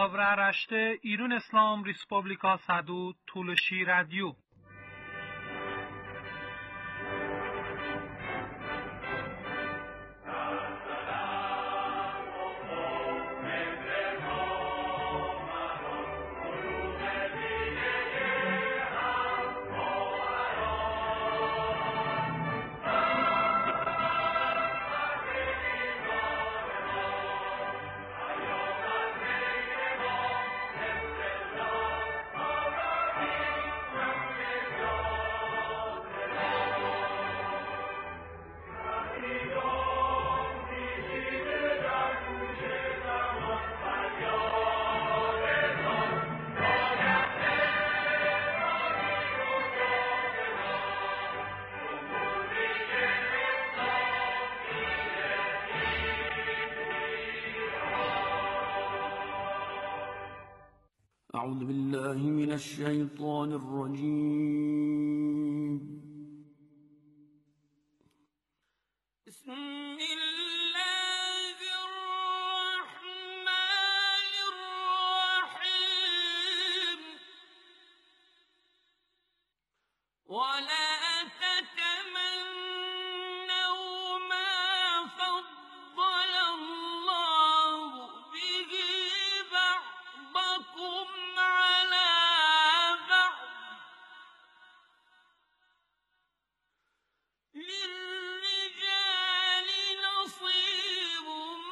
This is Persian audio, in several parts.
Avra Rashte İrun İslam Respublika Sadu Tulshi Radio. أعوذ بالله من الشيطان الرجيم. بسم الله الرحمن الرحيم. ولا تتمنوا ما فضل الله به بعضكم على بعض للرجال نصيب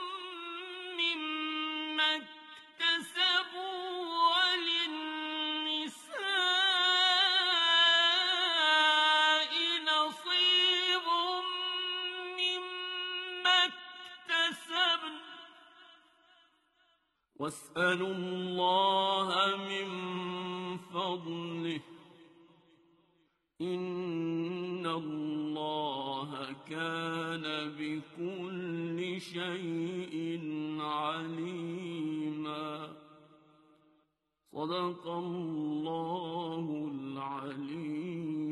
مما اكتسبوا وللنساء نصيب مما اكتسبن واسألوا الله من فضله إن الله كان بكل شيء عليما. صدق الله العلي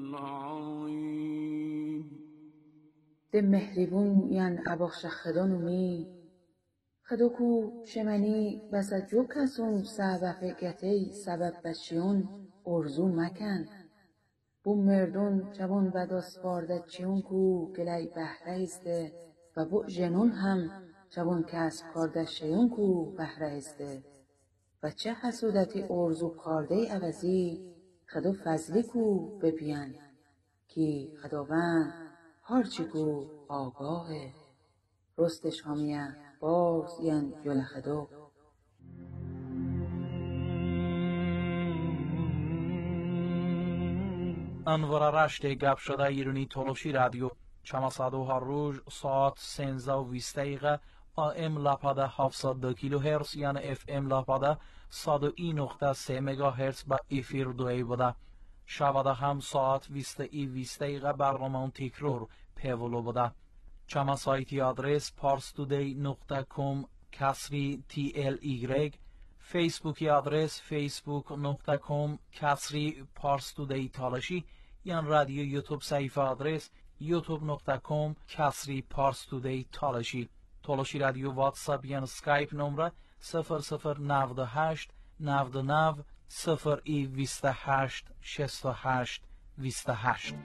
العظيم. ده مهربون ين اباخش خدانومی خدوکو شمنی بسا جو کسون سبب گتی سبب بچیون ارزو مکن بو مردون جوان بداس باردد چیون کو گلی بهره ایسته و بو جنون هم جوان کسب کارده شیون کو بهره ایسته و چه حسودتی ارزو کارده عوضی خدو فضلی کو ببین کی خداوند هرچی کو آگاهه رستش همیه باز ین یول خدو. انوار رشته گپ شده ایرانی تولوشی رادیو چماسادو هر روز ساعت 13:20 دقیقه AM لاپاده 702 کیلو هرتز یعنی FM لاپاده 101.3 مگا هرتز با افیر دوی بوده. شباده هم ساعت 20:20 دقیقه برنامه تکرار پیولو بوده. چما سایتی آدرس parstoday.com کسری TLY، فیسبوکی آدرس facebook.com کسری parstoday تالشی، یان رادیو یوتیوب صفحه آدرس youtube.com کسری parstoday تالشی. تالشی رادیو واتساپ یان سکایپ نمره 0098 99 028 68 28.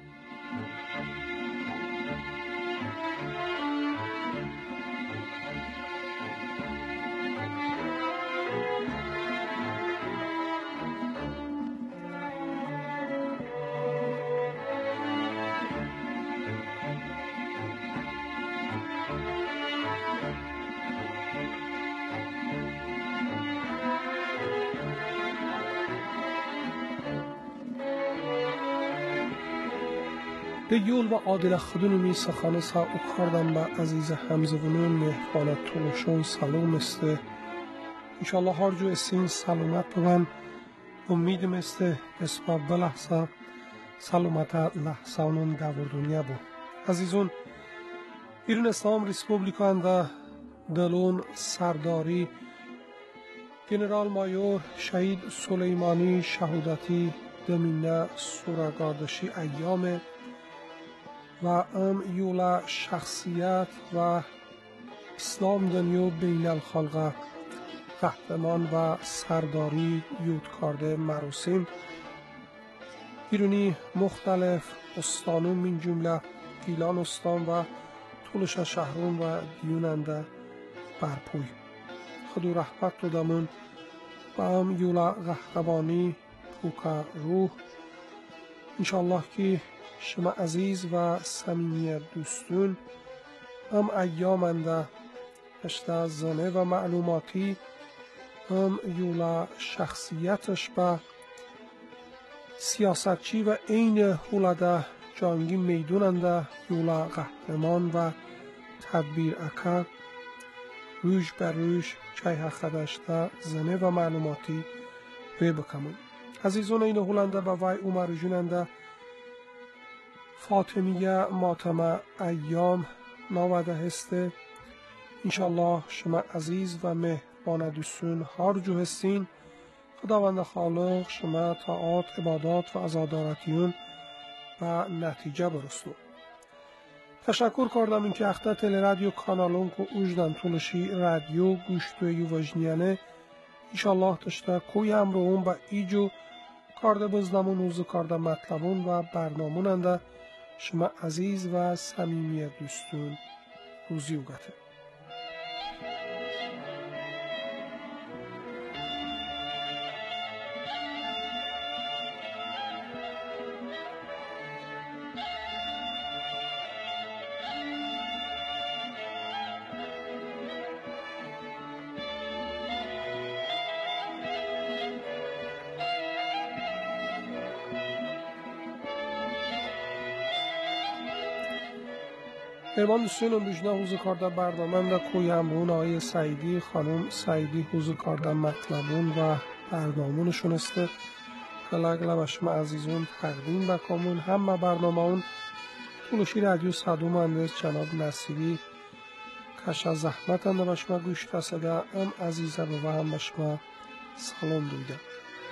به یول و عادل خودونومی سخانه سا او کردم به عزیز همزبونون مهربان تولوشون سلام استه انشالله هر جو استین سلامت ببن امیدم استه اسما بلحظه سلامت لحظه اونون دور دنیا بو. عزیزون ایران اسلام ریسپوبلیکا انده دلون سرداری گنرال مایور شهید سلیمانی شهودتی دمینه سورگاردشی ایام و ام یولا شخصیت و اسلام دنیو بین الخلقه قهرمان و سرداری یودکارده مراسم ایرونی مختلف استانون من جمله گیلان استان و طولش شهرون و دیوننده برپوی خدو رحمت دادمون و هم یولا قهرمانی پوکا روح انشالله که شما عزیز و صمیمی دوستون هم ایامنده اشته زنه و معلوماتی هم یولا شخصیتش به سیاستچی و این هولده جانگی میدوننده یولا قهرمان و تدبیر اکر روش بر روش چای حقدشته زنه و معلوماتی بکمون عزیزون این هولنده به وی اومر جوننده فاطمیه ماتمه ایام نواده هسته انشالله شما عزیز و مهربان دوستون هر جو هستین خداوند خالق شما طاعات عبادات و عزادارتیون و نتیجه برستو تشکر کردم اینکه اخته تل رادیو کانالون که اوجدن طولشی رادیو گوشتو یووجنیانه انشالله تشتا کوی هم رو اون با ایجو کارده بزدمون اوزو کارده مطلبون و برناموننده شما عزیز و صمیمی دوستون روزی اوگته مهربان دوستان امروزنا حوزه کارده برنامه در کوی همرون آقای سعیدی خانم سعیدی حوزه کارده مطلبون و برنامونشون است کلاگلا و شما عزیزون تقدیم بکامون همه برنامه اون طولشی رادیو صدوم اندرس جناب نصیری کشا زحمت انده به شما گوش تسده ام عزیزه و هم به شما سلام دویده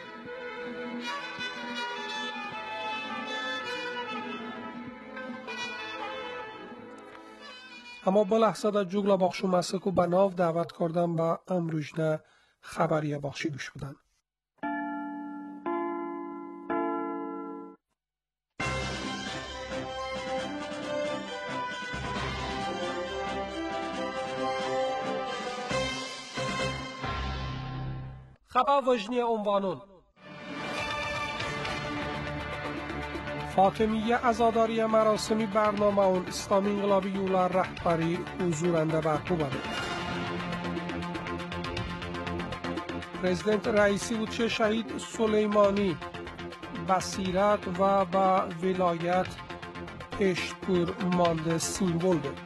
اما با لحظه در جوگلا باخشو مسکو به ناو دعوت کردم با امروزنه خبریه باخشی گوش بدن. خبر وجنی عنوانون فاطمیه عزاداری مراسمی برنامه اون اسلامی انقلابی یولا رهبری حضورنده برپو بده. پرزیدنت رئیسی بود چه شهید سلیمانی بصیرت و با ولایت پشتپور مانده سیمبول ده.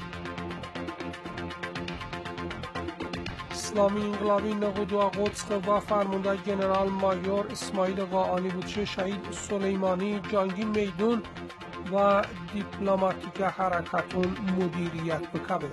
اسلامی انقلابی نقودو قدس و فرمانده جنرال مایور اسماعیل قاآنی بود چه شهید سلیمانی جنگی میدون و دیپلماتیک حرکتون مدیریت بکبه.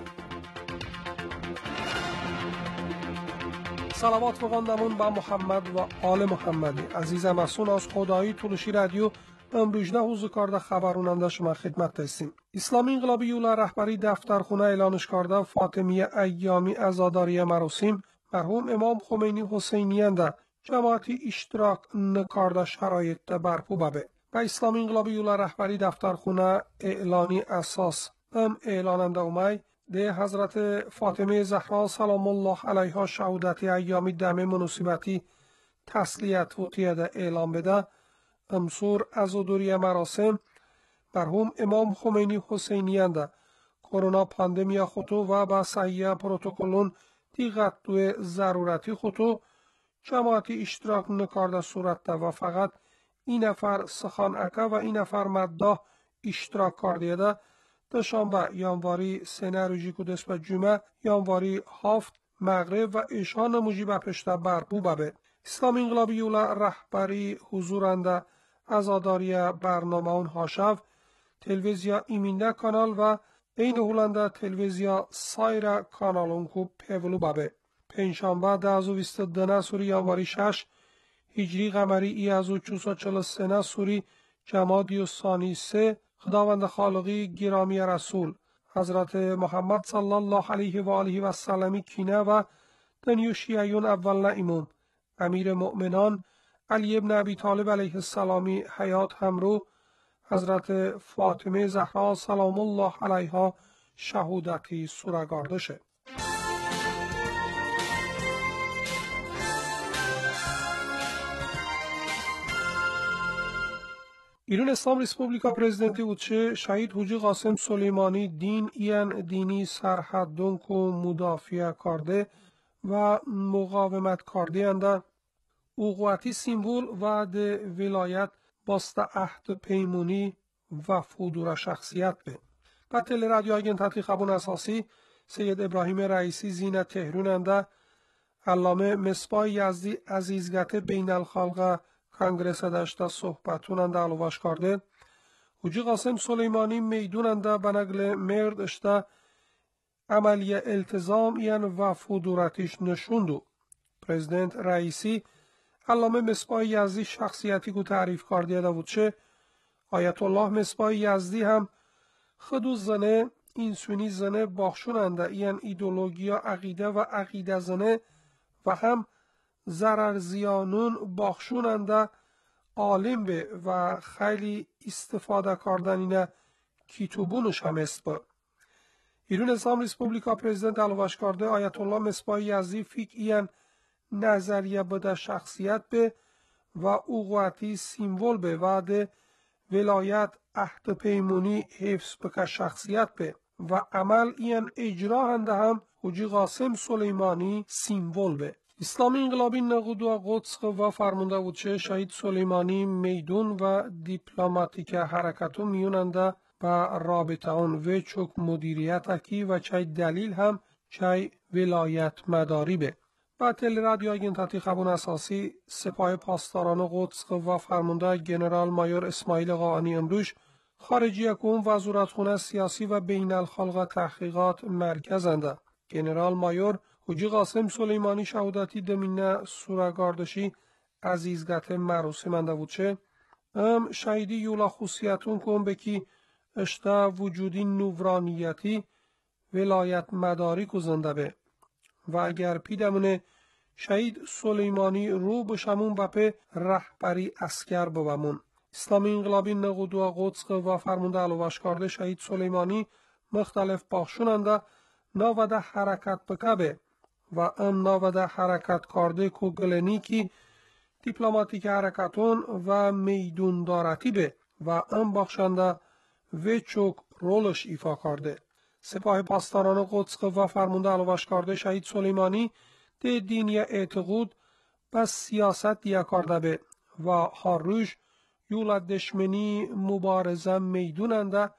صلوات بخواندمون با محمد و آل محمدی عزیزم اسون از خدایی طولشی رادیو امروزنه حوزه کارده خبروننده شما خدمت هستیم. اسلامی انقلابی یولا رهبری دفترخونه اعلانش کرده فاطمیه ایامی عزاداری مراسم مرحوم امام خمینی حسینیانده جماعتی اشتراک نکارده شرایط برپو ببه. و اسلامی انقلابی یولا رهبری دفترخونه اعلانی اساس اعلاننده اومای ده حضرت فاطمه زهرا سلام الله علیها شهادتی ایامی دم مناسبتی تسلیت و تیده اعلام بده امسور عزاداری مراسم مرحوم امام خمینی حسینیانده کرونا پاندمیا خطو و با صحیح پروتکلون دیگه توی ضرورتی خطو جماعتی اشتراک نکارده صورت ده و فقط این نفر سخان اکا و این نفر مده اشتراک کرده ده دوشنبه یانواری سناریوژی کدس به جمعه یانواری هفت مغرب و ایشان مجیب پشته برپو ببه. اسلامی انقلابی یولا رهبری حضورنده عزاداری برنامه اون هاشف تلویزیا ایمینده کانال و این هولنده تلویزیا سایر کانالون کو پولو ببه. پنجشنبه 22 سوری یانواری 6 هجری قمری ای از 443 سوری جمادی و ثانی 3 خداوند خالقی گرامی رسول حضرت محمد صلی الله علیه و آله و سلمی کینه و دنیو شیعیون اول ایموم امیر مؤمنان علی ابن ابی طالب علیه السلامی حیات همرو حضرت فاطمه زهرا سلام الله علیها شهودتی سورگاردشه. ایران اسلام ریسپوبلیکا پرزیدنتی وچه شهید حوجی قاسم سلیمانی دین این دینی سرحدون کو مدافع کرده و مقاومت کرده انده اوقواتی سیمبول و ده ولایت باست عهد پیمونی و فودور شخصیت به. و تل رادیو آگنتاتی خبون اساسی سید ابراهیم رئیسی زینت تهرون انده علامه مصباح یزدی عزیزگت بین الخلقه کانگرس داشته صحبتون انده علوش کرده حوجی قاسم سلیمانی میدون انده بنگل مرد اشته عملی التزام این و فودورتش نشوندو. پرزیدنت رئیسی علامه مصباح یزدی شخصیتی کو تعریف کرده ده بود چه آیت الله مصباح یزدی هم خودو زنه اینسونی زنه باخشوننده این ایدولوژیا عقیده و عقیده زنه و هم ضرر زیانون باخشوننده عالم به و خیلی استفاده کردن اینه کتابونش هم است با. ایران اسلام ریسپوبلیکا پرزیدنت علوش کرده آیت الله مصباح یزدی فکر این نظریه بده شخصیت به و اوقواتی سیمبول به وعده ولایت عهد پیمونی حفظ بکه شخصیت به و عمل این اجرا هنده هم حوجی قاسم سلیمانی سیمبول به. اسلامی انقلابی نقود و قدس و فرمونده بود چه شهید سلیمانی میدون و دیپلماتیک حرکتو میوننده با رابطه اون و چک مدیریت اکی و چای دلیل هم چای ولایت مداری به. با تل رادیو آگنتاتی خبون اساسی سپاه پاسداران قدس و فرمانده جنرال مایور اسماعیل قاآنی امروز خارجی اکون وزارتخانه سیاسی و بین الخلق تحقیقات مرکزنده. جنرال مایور حوجی قاسم سلیمانی شهودتی دمینه سورگاردشی عزیزگت مراسمنده بود چه شهیدی یولا خصوصیتون کن بکی اشته وجودی نورانیتی ولایت مداری کزنده به و اگر پیدمونه شهید سلیمانی رو بشمون بپه رهبری اسکر بومون. اسلامی انقلابی نقود و قدس و فرمونده علوش کرده شهید سلیمانی مختلف باخشوننده ناوده حرکت بکبه و ام ناوده حرکت کرده که گلنیکی دیپلماتیک حرکتون و میدون دارتی به و ام باخشنده و چوک رولش ایفا کرده. سپاه پاسداران قدس و فرمانده علوش کرده شهید سلیمانی ده دینی اعتقاد بس سیاست دیا کرده به و هر روز یولد دشمنی مبارزه میدوننده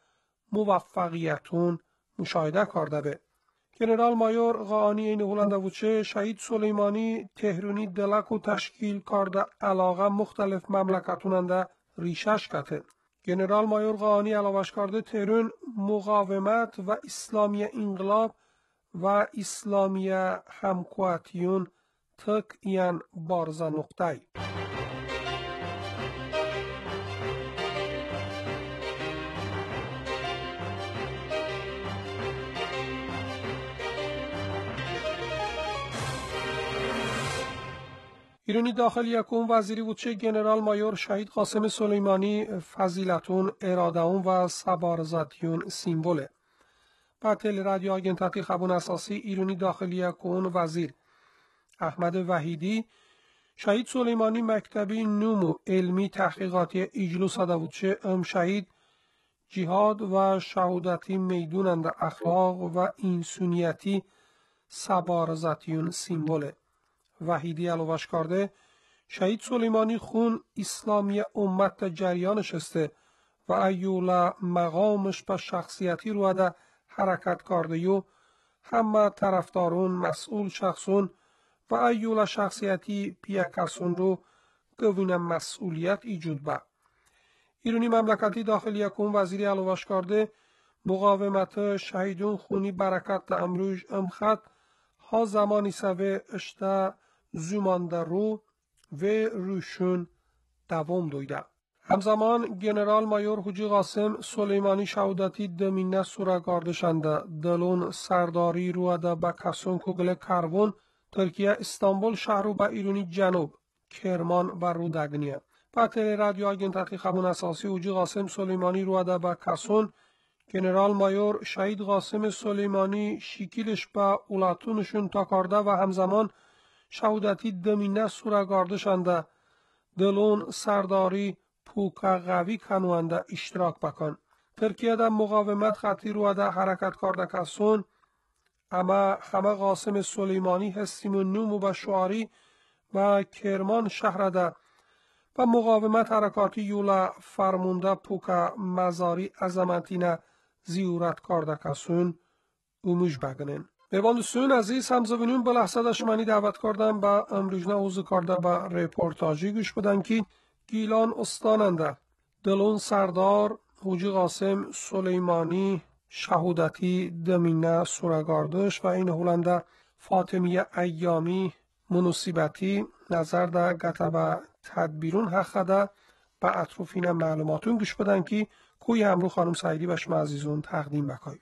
موفقیتون مشاهده کرده به. جنرال مایور قاآنی این هولنده وچه شهید سلیمانی تهرونی دلک و تشکیل کرده علاقه مختلف مملکتوننده ریشش کته. جنرال مایور قاآنی علاوش کرده تهرون مقاومت و اسلامی انقلاب و اسلامی همکواتیون تک این بارزه نقطه. ایرانی داخلی یکون وزیری بود چه جنرال مایور شهید قاسم سلیمانی فضیلتون ارادهون و سبارزاتیون سیمبوله. با تل رادیو آگنتاتی خبون اساسی ایرانی داخلی یکون وزیر احمد وحیدی شهید سلیمانی مکتبی نومو علمی تحقیقاتی اجلو ساده بود چه شهید جهاد و شهودتی میدونند اخلاق و انسانیتی سبارزاتیون سیمبوله. وحیدی علوش کرده شهید سلیمانی خون اسلامی امت جریانش استه و ایولا مقامش به شخصیتی رو ده حرکت کرده یو همه طرفدارون مسئول شخصون و ایولا شخصیتی پیکرسون رو گوین مسئولیت ایجود با. ایرانی مملکتی داخلی یکون وزیری علوش کرده مقاومت شهیدون خونی برکت امروز امخط ها زمانی سوه اشته زمانده رو و روشون دوام دویده. همزمان جنرال مایور حوجی قاسم سلیمانی شهودتی دمینه سورگاردشنده دلون سرداری رو ده با کسون کگل کربون ترکیه استانبول شهر به ایرونی جنوب کرمان بر رودگنیه. Πατέρε رادیو آگنتاتی خبون اساسی اوجی قاسم سلیمانی روده به کسون گنرال مایور شهید قاسم سلیمانی شکیلش به اولاتونشون تاکارده و همزمان شهودتی دمینه سورگاردشنده دلون سرداری پوکا قوی کنونده اشتراک بکن. ترکیه در مقاومت خطی روده حرکت کرده کسون اما همه قاسم سلیمانی هستیمون نومو به شعاری و کرمان شهرده و مقاومت حرکاتی یولا فرمونده پوکا مزاری عظمتینه زیورت کرده کسون اوموش بگنین. میوان سون عزیز همزوینون به لحظه داشمانی دعوت کردم با امروجنه حوضو کرده با ریپورتاجی گوش بدن که گیلان استاننده دلون سردار حوجی قاسم سلیمانی شهودتی دمینه سورگاردش و این هولنده فاطمیه ایامی منوسیبتی نظر در گتبه تدبیرون حق ده به اطروفین معلوماتون گوش بدن که کوی همرو خانم سعیدی و شما عزیزون تقدیم بکای.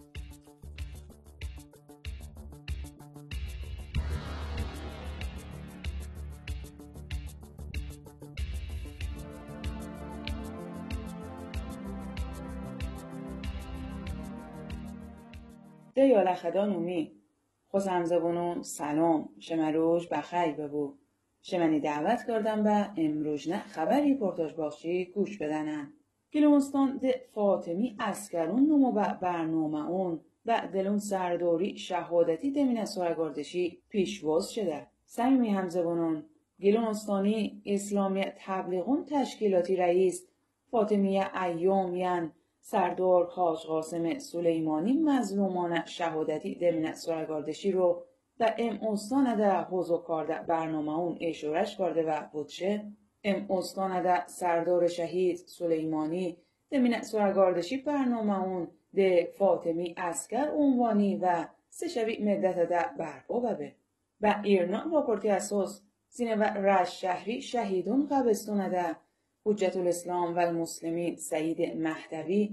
ده یالا خدا نومی خوز همزبونون سلام شمروش بخیر ببو شمنی دعوت کردم به امروز نه خبری پرتاج باشی گوش بدنن. گلونستان ده فاطمی اسکرون نمو به برنامه اون و دلون سرداری شهادتی دمینه سورگاردشی پیشواز شده. صمیمی همزبونون گلونستانی اسلامی تبلیغون تشکیلاتی رئیس فاطمیه ایام یعن سردار حاج قاسم سلیمانی مظلومان شهادتی دمینه سورگاردشی رو در استان ده حوضو کرده برنامه اون اشارش کرده و بودشه استان ده سردار شهید سلیمانی دمینه سورگاردشی برنامه اون ده فاطمی اسکر عنوانی و سه شبی مدت ده برپا ببه. و ایرنا راپورتی اساس زینه و رش شهری شهیدون قبستون ده حجت الاسلام و المسلمین سعید مهدوی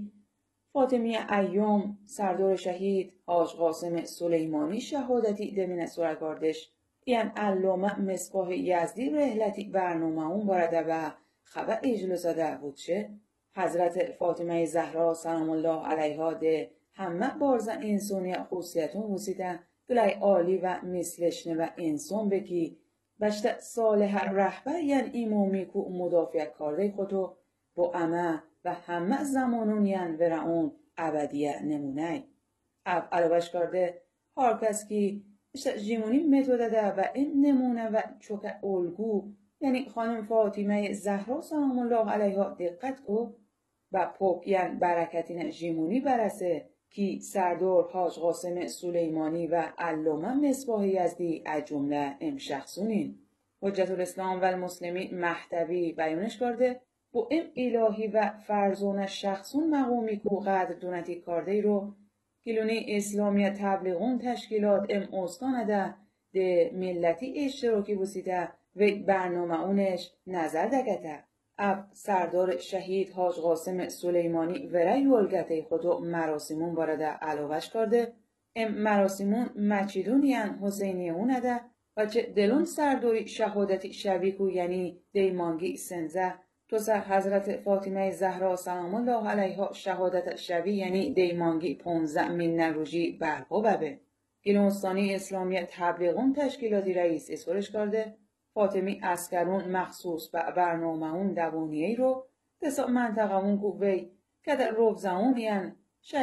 فاطمیه ایام سردار شهید حاج قاسم سلیمانی شهادتی دمینه سورگاردش یعن علامه مصباح یزدی رحلتی برنامه اون بارده و خبر اجلسه ده بودشه حضرت فاطمه زهرا سلام الله علیها ده همه بارز انسانی خصوصیتون وسیده دلای عالی و مثلشنه و انسان بکی بشت صالح رهبر یعن امامی که مدافع کرده خودو با امه و همه زمانون یعن ورعون ابدیه نمونه علاوش کرده هر کس که جیمونی متوده ده و این نمونه و چوک الگو یعنی خانم فاطمه زهرا سلام الله علیها دقت کو و پوک یعن برکتین جیمونی برسه کی سردار حاج قاسم سلیمانی و علامه مصباح یزدی از جمله ام شخصونین. حجت الاسلام و المسلمین مهدوی بیانش کرده با ام الهی و فرزون شخصون مقومی کو قدر دونتی کرده رو گلونی اسلامی تبلیغون تشکیلات ام استان ده ملتی اشتراکی بسیده و برنامه اونش نظر دگته اب سردار شهید حاج قاسم سلیمانی وره یولگته خودو مراسمون بارده علاوش کرده ام مراسمون مچیدون یعن حسینیون ده و چه دلون سرداری شهادتی شویکو یعنی دیمانگی سنزه تو سر حضرت فاطمه زهرا سلام الله علیها شهادت شوی یعنی دیمانگی 15 من نروژی برپا ببه. گلونستانی اسلامی تبلیغون تشکیلاتی رئیس اسورش کرده فاطمی اسکرون مخصوص به برنامه اون دوانیه رو دسا منطقه اون گوهی که در روبزهون یعن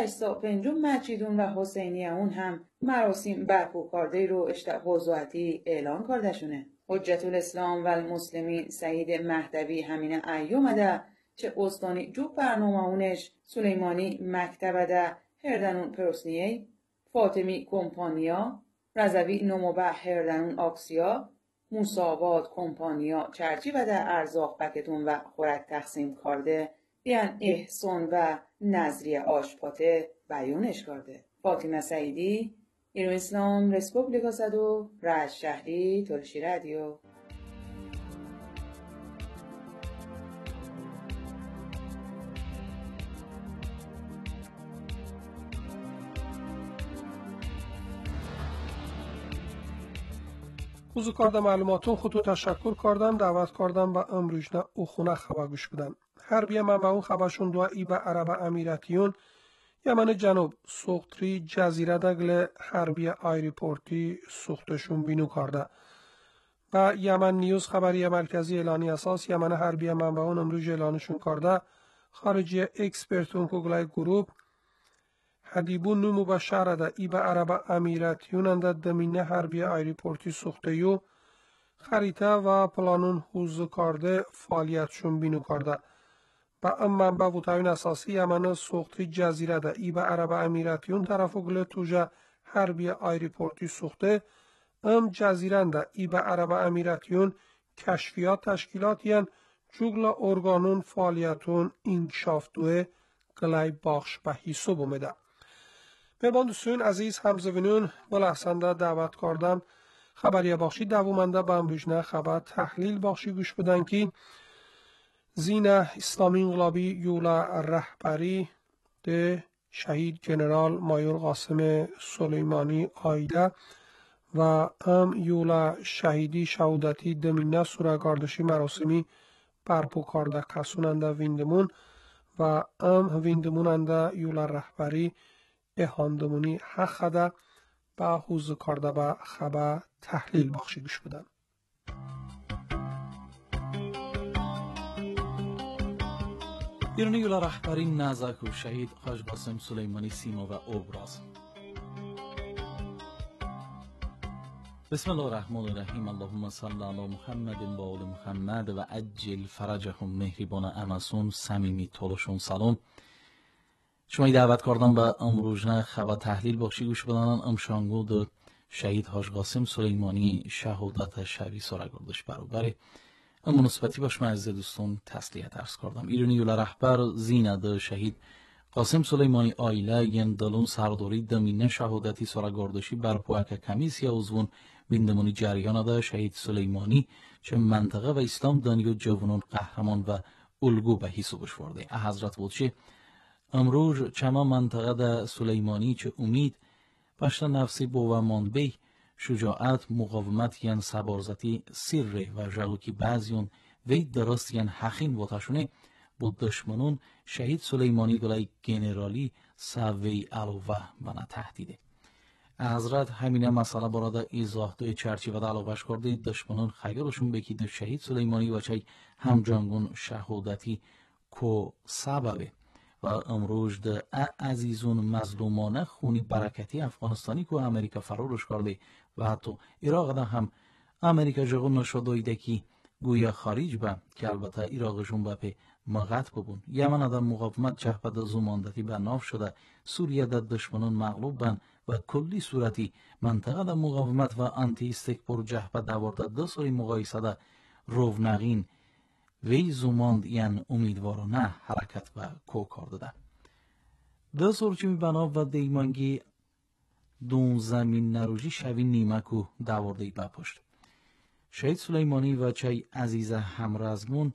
605 مچیدون و حسینیه اون هم مراسم برپا کرده رو اشتحوزواتی اعلان کرده شونه. حجت الاسلام و المسلمین سعید مهدوی همین ایوم ده چه استانی جو برنامه اونش سلیمانی مکتبه ده هردنون پروسنیه فاطمی کمپانیا رضوی نموبه هردنون آکسیا مساوات کمپانیا چرچی و ده ارزاق بکتون و خورک تقسیم کرده بیان احسان و نظریه آشپاته بیانش کرده. فاطمه سعیدی ایران اسلام رسپوبلیکا صدو رشت شهری تلشی رادیو. خوزو کارده معلوماتون خودتو تشکر کردم دعوت کردم و امروجنه او خونه خبر گوش بدن. هر بیه من به اون خبرشون دو ای به عرب امیراتیون یمن جنوب سوختری جزیره دگل حربی آیریپورتی سوختشون بینو کرده. و یمن نیوز خبری مرکزی اعلانی اساس یمن حربی من به اون امروز اعلانشون کرده. خارجی اکسپرتون کگلای گروپ حدیبون نمو به شهر ده ای به عرب امیراتیون انده دمینه حربی آیریپورتی سوختیو خریطه و پلانون حوز کرده فعالیتشون بینو کرده. با ام منبع و تاین اساسی یمن سوختی جزیره ده ای به عرب امیراتیون طرفو گله توجه حربی آیریپورتی سوخته ام جزیره ده ای به عرب امیراتیون کشفیات تشکیلات ین جوگل ارگانون فعالیتون انکشاف دوه گلای باخش به حیثو بومده. میبان دوستون عزیز همزوینون بلحسنده دعوت کردم خبری باخشی دوومنده به امروجنه خبر تحلیل باخشی گوش بدن که زینه اسلامی انقلابی یولا رهبری ده شهید جنرال مایور قاسم سلیمانی آیده و ام یولا شهیدی شهودتی دمینه سورگاردشی مراسمی برپو کرده کسوننده ویندمون و ام ویندموننده یولا رهبری اهاندمونی حق ده به حوز کرده به خبر تحلیل بخشی گوش بدن. ایرانی یولا رهبری نزاک و شهید حاج قاسم سلیمانی سیما و ابراز. بسم الله الرحمن الرحیم. اللهم صل علی محمد و آل محمد و عجل فرجهم. مهربان امسون صمیمی طولشون سلام. شما دعوت کردم به امروزنه خبر تحلیل بخشی گوش بدانن امشانگو دو شهید حاج قاسم سلیمانی شهادت شبی سرگردش برابره مناسبتی باش من عزیز دوستان تسلیت عرض کردم. ایرانی یولا رهبر زینه ده شهید قاسم سلیمانی آیله ین دلون سرداری دمینه شهادتی سرگردشی برپوکه کمیسی اوزون بیندمونی جریان ده شهید سلیمانی چه منطقه و اسلام دانیو جوانون قهرمان و الگو به حسابش ورده. حضرت بودشه امروز چما منطقه ده سلیمانی چه امید باشته نفسی بو منبی شجاعت مقاومت ین سبارزتی سر و جلوکی بعضیون وی درست ین حقین وطاشونه بود دشمنون شهید سلیمانی گلای گنرالی سوی علاوه بنا تهدیده. حضرت همینه مسئله براده ایزاه دوی چرچی و علاوهش کرده دشمنون خیرشون بکیده شهید سلیمانی و چای همجانگون شهادتی کو سببه و امروز ده عزیزون مظلومانه خونی برکتی افغانستانی که امریکا فرارش کرده و حتی عراق ده هم امریکا جغون نشده که گویا خارج به که البته عراقشون به پی مغت ببون. یمن ده مقاومت جهبه ده زماندتی به ناف شده سوریه ده دشمنان مغلوب بن و کلی صورتی منطقه ده مقاومت و انتی استکبار جهبه دوارده ده سوی مقایسه ده رونقین وی زماند ین امیدوارانه حرکت و کو کرده ده. ده سورچمی بنا و دیمانگی دون زمین نروژی شوی نیمکو دوارده بپشت. شهید سلیمانی و چای عزیز همرزمون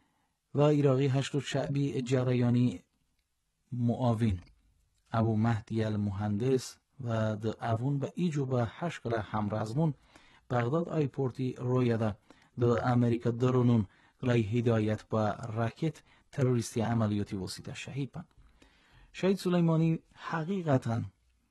و عراقی هشت شعبی جریانی معاون ابو مهدی المهندس و ده اوون به ایجو به هشت همرزمون بغداد آیپورتی رویده ده امریکا درونون لای هدایت با راکت تروریستی عملیاتی وسیله شهید بند. شهید سلیمانی حقیقتا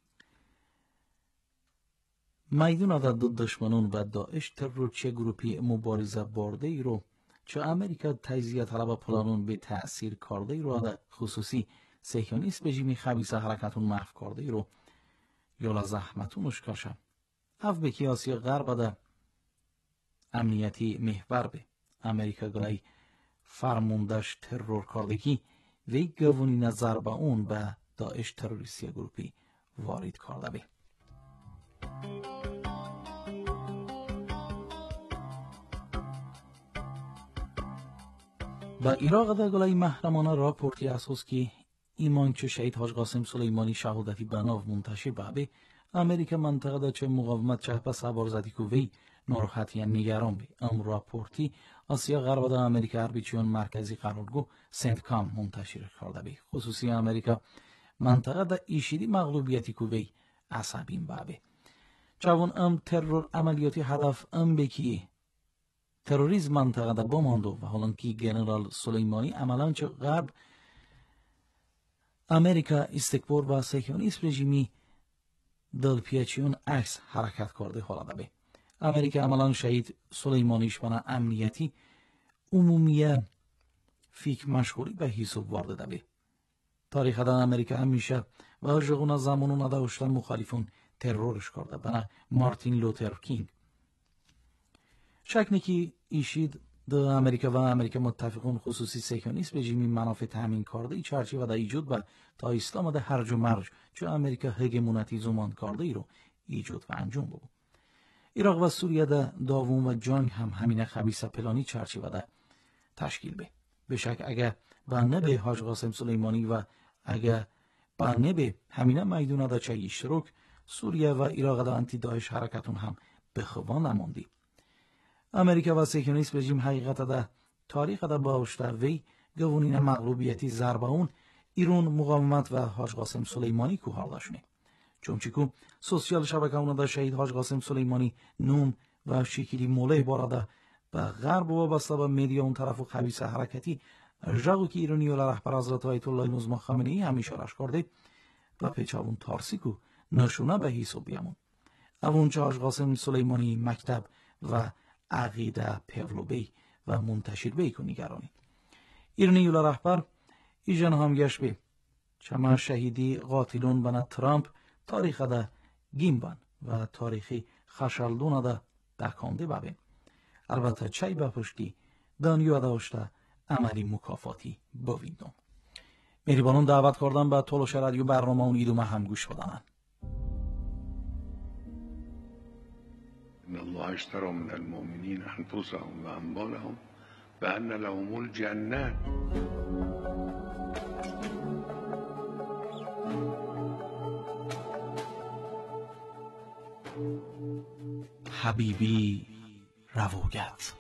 میدون آده دو دشمنون و داعش ترورچه گروپی مبارزه برده ای رو چه امریکا تجزیه طلب پلانون به تأثیر کرده ای رو آده خصوصی سهیونیست بجیمی خبیثه حرکتون محو کرده ای رو یولا زحمتونش کاشم اف بکی آسیا غرب آده امنیتی محور به امریکا گلای فرموندش ترور کردگی وی گوونی نظر به اون به داعش تروریستی گروپی وارد کرده به. با عراق ده گلای محرمانه راپورتی اساس که ایمان چه شهید حاج قاسم سلیمانی شهادتی بناو منتشر به امریکا منطقه ده چه مقاومت چه پس سبارزدی که وی ناراحتی نگران به ام راپورتی آسیا غرب ده امریکا هربیچیون مرکزی قرارگو سنتکام منتشر کرده به خصوصی امریکا منطقه ده ایشیدی مغلوبیتی که وی عصبین به جوان ام ترور عملیاتی هدف ام بکی تروریسم منطقه بماندو و حالا که جنرال سلیمانی عملا چه غرب امریکا استکبار و سیکیونیسم رژیمی دل پیچیون عکس حرکت کرده حالا دبه امریکا عملا شهید سلیمانیش بنا امنیتی عمومیه فیک مشغولی به حساب وارده دبه تاریخ دان امریکا همیشه و جغونا زمانو نداشتن مخالفون ترورش کرده بنا مارتین لوتر کینگ شک نکی ایشید د امریکا و امریکا متفقون خصوصی سیکیونیسم رژیمی منافع تامین کرده ای چرچی و دا ایجود و تا اسلام ده هرج و مرج چون امریکا هگمونتی زمان کرده ای رو ایجود و انجام بود عراق و سوریه ده داوم و جنگ هم همینه خبیث پلانی چرچی و ده تشکیل به شک اگه بنه به حاج قاسم سلیمانی و اگه بنه به همینه میدونه ده چه اشتراک سوریه و عراق ده انتی داعش حرکتون هم به خوان نماندی امریکا و سیکیونیسم رژیم حقیقت ده تاریخ ده باوشته وی گوونین مغلوبیتی ضربه ایران مقاومت و حاج قاسم سلیمانی کو حالشونه چون چیکو سوسیال شبکه اون ده شهید حاج قاسم سلیمانی نوم و شکلی موله بارده به غرب و وابسته به مدیا اون طرف و خبیث حرکتی جاگو که ایرانی و رهبر حضرت آیت الله نظام خامنه‌ای همیشه اشارش کرده و پیچاون تارسی کو نشونه به حساب بیامون اون حاج قاسم سلیمانی مکتب و عقیده پولوبی و منتشر بی کو نگرانی ایرانی و رهبر ایجان هم گشت بی چما شهیدی قاتلون بنا ترامپ تاریخ ده گیمبان و تاریخی خشالدون ده دکانده ببین البته چای بپشتی دانیو داشته عملی مکافاتی بویندم مهربانون دعوت کردن به تولوش رادیو برنامه اون ایدومه هم گوش بدانن ان الله اشترى من المؤمنین انفسهم و اموالهم بأن لهم الجنة حبیبی روایت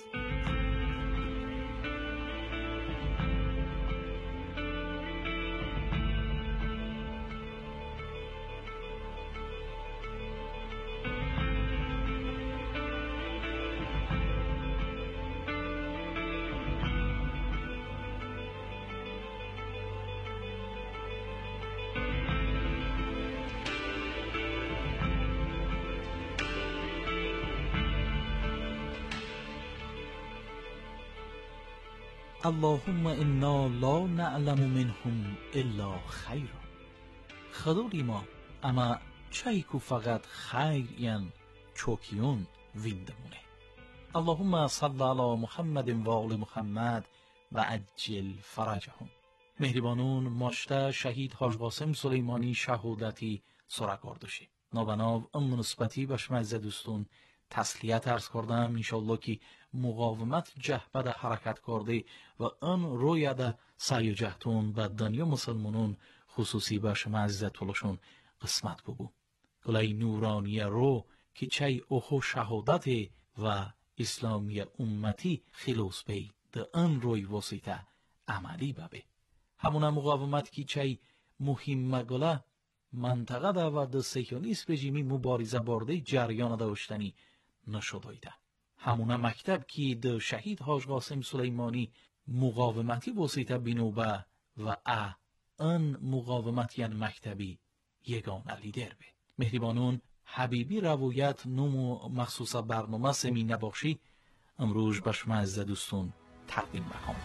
اللهم انا لا نعلم منهم الا خیرا خدوری ما اما چایکو فقط خیر ین چوکیون ویندمونه اللهم صل علی محمد و آل محمد و عجل فرجهم مهربانون ماشته شهید حاج قاسم سلیمانی شهادتی سرگاردشی نابناو ام نسبتی بش مزه دوستون تسلیت عرض کردم انشالله که مقاومت جهبد حرکت کرده و ان رویده سعی جهتون و دنیا مسلمانون خصوصی باش معزه طولشون قسمت ببو گلای نورانی رو که چای اوهو شهادت و اسلامی امتی خلوص بی ده ان روی وسیطه عملی ببه همون مقاومت که چای مهم گله منطقه ده و ده سیکیونیسم رژیمی مبارزه بارده جریان داشتنی نشدایده همونه مکتب که ده شهید حاج قاسم سلیمانی مقاومتی وسیطه بینوبه و ان مقاومت ین مکتبی یگانه لیدر به مهربانون حبیبی روایت نوم مخصوص برنامه سمی نباشی امروز بش معزه دوستون تقدیم بکنم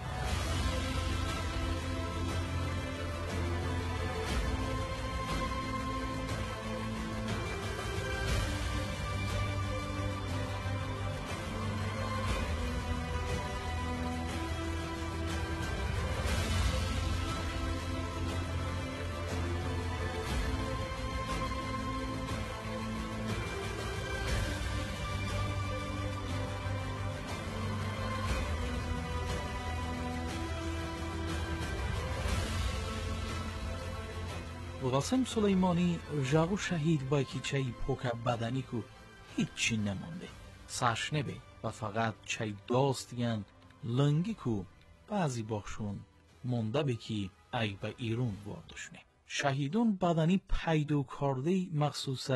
قاسم سلیمانی جاگو شهید با کی چای پوک بدنی کو هیچی نمانده سرش نبه و فقط چای داست ین لنگی کو بعضی باخشون مونده به کی ای به ایرون واردشنه شهیدون بدنی پیدو کرده مخصوص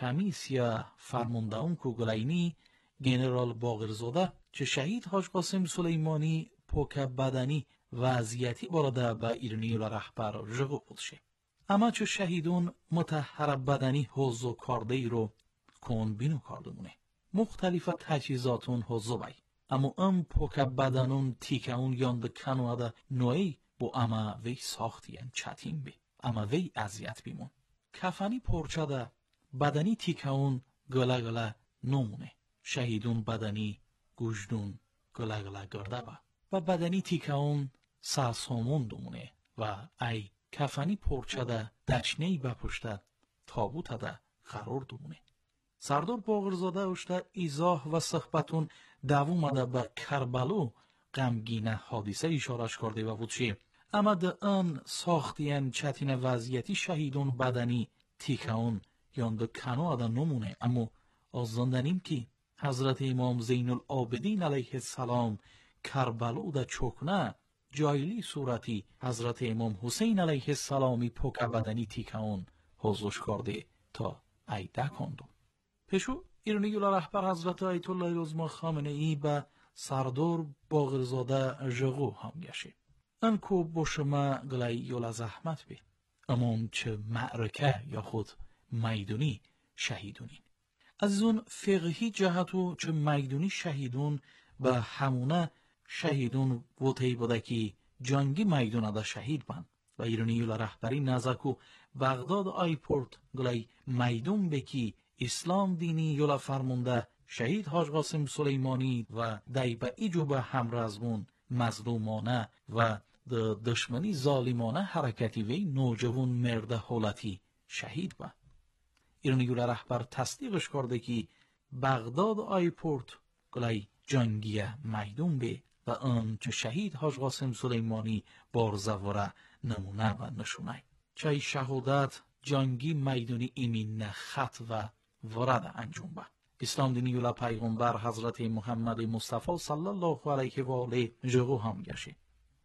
کمیسیا فرماندهون کوگلینی گنرال باقرزاده چه شهید حاج قاسم سلیمانی پوک بدنی وضعیتی بارده به ایرانی و رهبر جغو بودشه. اما چه شهیدون متحر بدنی حوضو کرده رو کن بینو کردمونه. مختلف تجهیزاتون حوضو بای. اما پوک بدنون تیکهون یاند کنواده نوعی با اما وی ساختین چتین بی. اما وی اذیت بیمون. کفنی پرچه ده بدنی تیکهون گله گله نمونه. شهیدون بدنی گوشدون گله گله گرده با. و بدنی تیکهون ساسومون دومونه و ای کفنی پرچه ده دچنهی بپشته تابوت ده قرار دومونه. سردار باقرزاده اشته ایزاه و صحبتون دوومده به کربلو غمگینه حادثه اشارش کرده و بودشه. اما ده ان ساختین چتین وضعیتی شهیدون بدنی تیکهون یانده کنو ده نمونه. اما آزاندنیم که حضرت امام زین العابدین علیه السلام کربلو ده چکنه جایلی صورتی حضرت امام حسین علیه السلامی پوک بدنی تیکهون حضوش کرده تا ایده کندو. پشو ایرانی یولا رهبر حضرت آیت الله العظمی خامنه ای به سردار باقرزاده جغو هم گشه. انکو با شما گلای یولا زحمت بی. اما چه معرکه یا خود میدونی شهیدونین. از اون فقهی جهتو چه میدونی شهیدون به همونه شهیدون وطهی بوده که جنگی میدونه ده شهید بند. و ایرانی یولا رهبری نزکو بغداد آیپورت گلای میدون بکی اسلام دینی یولا فرمونده شهید حاج قاسم سلیمانی و دیبه ایجو به همرزمون مظلومانه و دشمنی ظالمانه حرکتی وی نوجوان مرده حالتی شهید با. ایرانی یولا رهبر تصدیقش کرده که بغداد آیپورت گلای جنگی میدون به و آن چه شهید حاج قاسم سلیمانی بارزواره نمونه و نشونه. چه شهادت جنگی میدونی ایمین خط و ورد انجام با. اسلام دینی یولا پیغمبر حضرت محمد مصطفی صلی الله علیه و آله جغو هم گشه.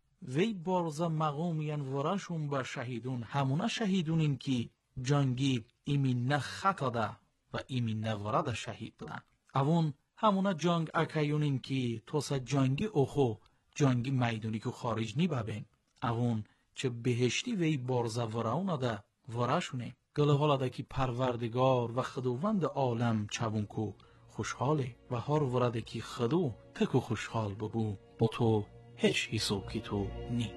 وی بارزه مقومین ورشون با شهیدون همونه شهیدون این که جنگی ایمین خط ده و ایمین ورد شهید بودن. اون همونه جنگ اکیونین که توسا جنگی اوخو جنگی میدونی که خارج نی ببین. اون چه بهشتی وی بارزه وراونه ده ورشونه. گله حالا ده که پروردگار و خداوند عالم چبونکو خوشحاله و هر ورده که خدو تکو خوشحال ببو با تو هیچ حساب که تو نی.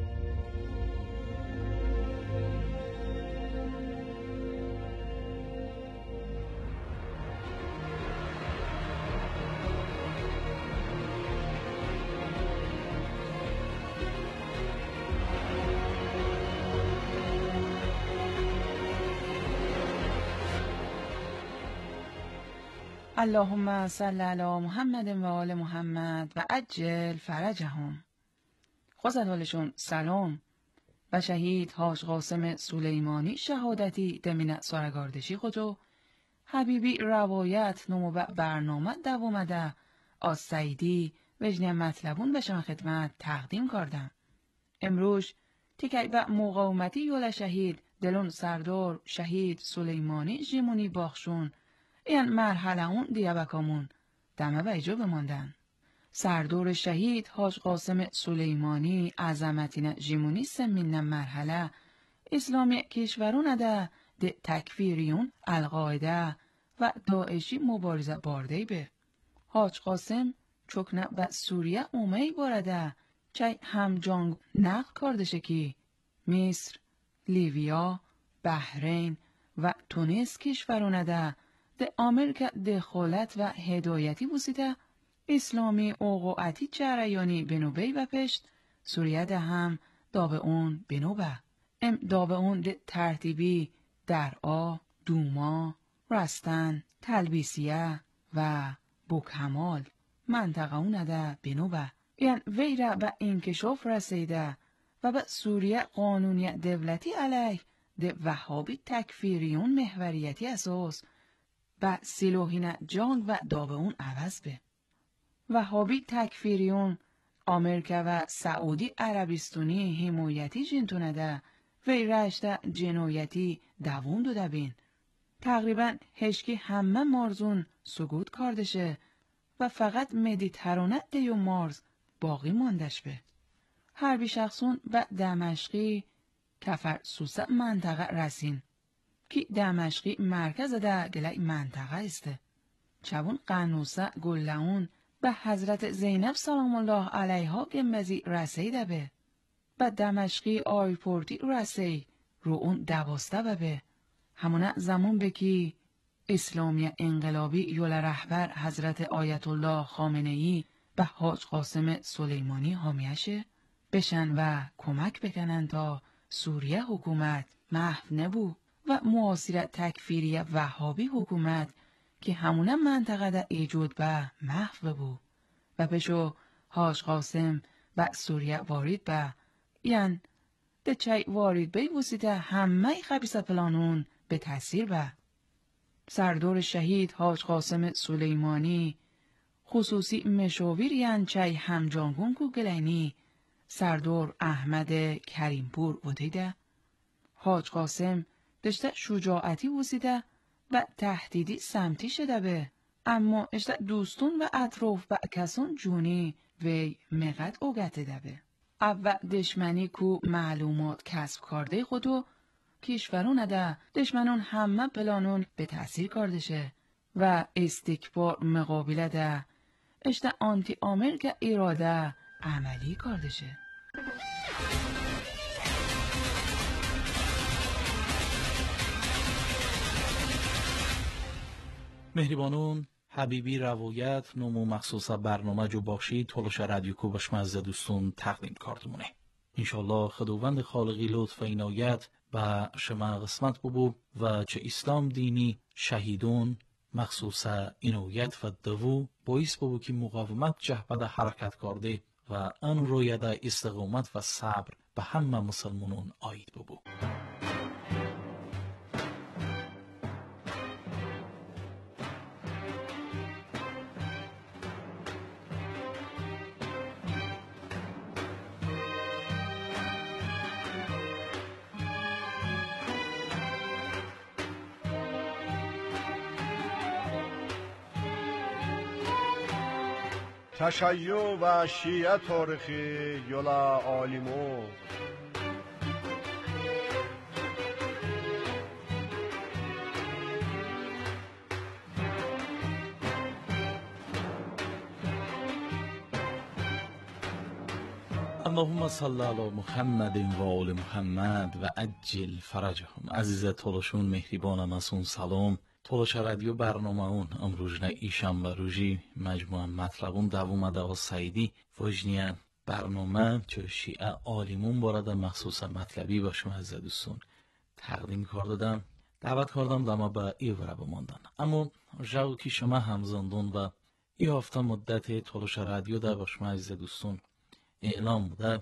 اللهم صل علی محمد و آل محمد و عجل فرجهم. خواستالشون سلام و شهید حاج قاسم سلیمانی شهادتی دمینه سارگاردشی خودو حبیبی روایت نمو برنامه دوامده از سیدی وجنه مطلبون به شما خدمت تقدیم کردم. امروز تکی به مقاومتی یول شهید دلون سردار شهید سلیمانی جیمونی باخشون این مرحله اون دیگه بکامون دمه به ایجا بماندن. سردار شهید حاج قاسم سلیمانی عظمتین جیمونی سمین مرحله اسلامی کشورون ده تکفیریون القاعده و داعشی مبارزه بارده به. حاج قاسم چکنه به سوریه اومهی بارده چای هم جانگ نقل کردشه که مصر، لیویا، بحرین و تونس کشورون ده آمریکا دخالت و هدایتی بوسیده اسلامی اوقاعتی جریانی بنوبی و پشت سوریه ده هم دابه اون بنوبه. دابه اون ترتیبی در دوما، رستن، تلبیسیه و بوکمال منطقه اون ده بنوبه. یعنی ویره به انکشاف رسیده و به سوریه قانونی دولتی علیه ده وهابی تکفیریون محوریتی اساس با سلوحین جنگ و دابه اون عوض به. وهابی تکفیریون آمریکا و سعودی عربستانی حمایتی جنتونه ده وی رشته جنایتی دوون دو دبین. تقریبا هشکی همه مارزون سگود کاردشه و فقط مدیترانه دیو مارز باقی ماندش به. هر شخصون به دمشقی کفر سوسه منطقه رسین که دمشقی مرکز ده گله منطقه استه. چون قنوسه گلعون به حضرت زینب سلام الله علیها گمزی رسیده به. به دمشقی آیپورتی رسی رو اون 12 به. همونه زمان بکی اسلامی انقلابی یول رهبر حضرت آیت الله خامنه‌ای به حاج قاسم سلیمانی حامیشه بشن و کمک بکنن تا سوریه حکومت محو نبو و معاصر تکفیری وهابی حکومت که همونه منطقه ده ایجود به محو بو و بشو حاج قاسم به سوریه وارد به یعنی ده چای وارد بی وسیده همه خبیثه پلانون به تاثیر به. سردار شهید حاج قاسم سلیمانی خصوصی مشاویر یعنی چای همجانگون کو گلینی سردار احمد کریمپور بودیده. حاج قاسم دشته شجاعتی وسیده و تهدیدی سمتی شده به، اما اشته دوستون و اطراف و کسون جونی وی مقد اوگته ده به. اول دشمنی کو معلومات کسب کرده خودو کشورون ده دشمنون همه پلانون به تأثیر کردشه و استکبار مقابله ده اشته آنتی آمریکا اراده عملی کردشه. مهربانون حبیبی روایت نمو مخصوص برنامه جو باشی تولش رادیو کو بشمزده دوستون تقدیم کردمونه. انشالله خداوند خالقی لطف و عنایت و شما قسمت ببو و چه اسلام دینی شهیدون مخصوص عنایت و دوو باعث ببو که مقاومت جهبد حرکت کرده و ان رویده استقامت و صبر به همه مسلمانون آید ببو. تشیع و شیعه تاریخی یولا عالمو اللهم صل علی محمد و آل محمد و عجل فرجهم. عزیز تولشون مهربان مسون سلام. تولش رادیو برنامه اون امروز نه ایشان و روژی مجموعه مطلبون دوومه ده سعیدی وجنیان برنامه چه شیعه عالمون بارده مخصوصا مطلبی باشم از دوستون تقدیم کردم دعوت کردم دما به ایوره بماندن. اما جاو که شما همزندون و ای هفته مدت تولش رادیو ده باشم از دوستون اعلام بوده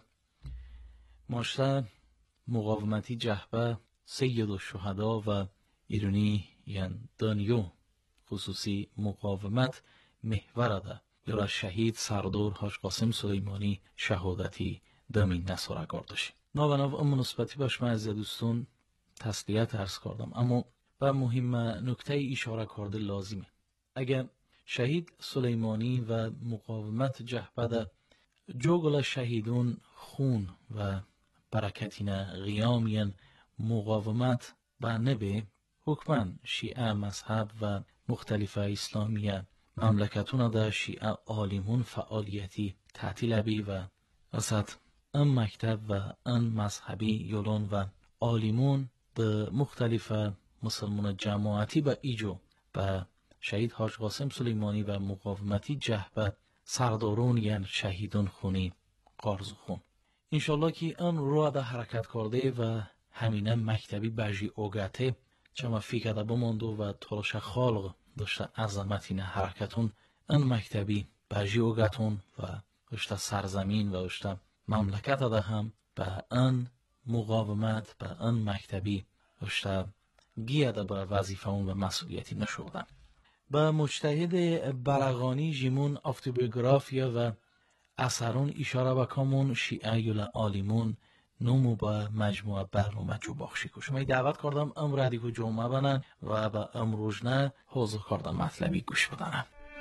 ماشته مقاومتی جهبه سید الشهدا و ایرانی یعنی دانیو خصوصی مقاومت محور ده یا شهید سردار حاج قاسم سلیمانی شهادتی دمین نصره کردش. نابناو اما نسبتی باش من از دوستون تسلیت عرض کردم، اما به مهم نکته اشاره کرده لازمه. اگر شهید سلیمانی و مقاومت جهبه جوگل شهیدون خون و برکتین قیامین مقاومت به نبه حکمن شیعه مذهب و مختلف اسلامی مملکتون ده شیعه عالمون فعالیتی تعطیل بی و اصد ان مکتب و ان مذهبی یولون و عالمون ده مختلف مسلمان جماعتی به ایجو به شهید حاج قاسم سلیمانی و مقاومتی جهبه سردارون یعنی شهیدون خونی قارز خون انشالله که ان رو ده حرکت کرده و همینه مکتبی بجی اوگته چما فکر ده بماندو و تلاش خالق داشته عظمتین حرکتون ان مکتبی بجی اوگتون و داشته سرزمین و داشته مملکت ده هم به ان مقاومت به ان مکتبی داشته گیه ده به وظیفه اون و مسئولیتی نشودن. با مجتهد برغانی جیمون اتوبیوگرافیا و اثرون اشاره بکامون شیعه عالمون نومو با مجموعه برنامه جو بخشی که شما دعوت کردم امردی که جمعه بنن و با امروزنه حوضو کردم مطلبی گوش بدنم.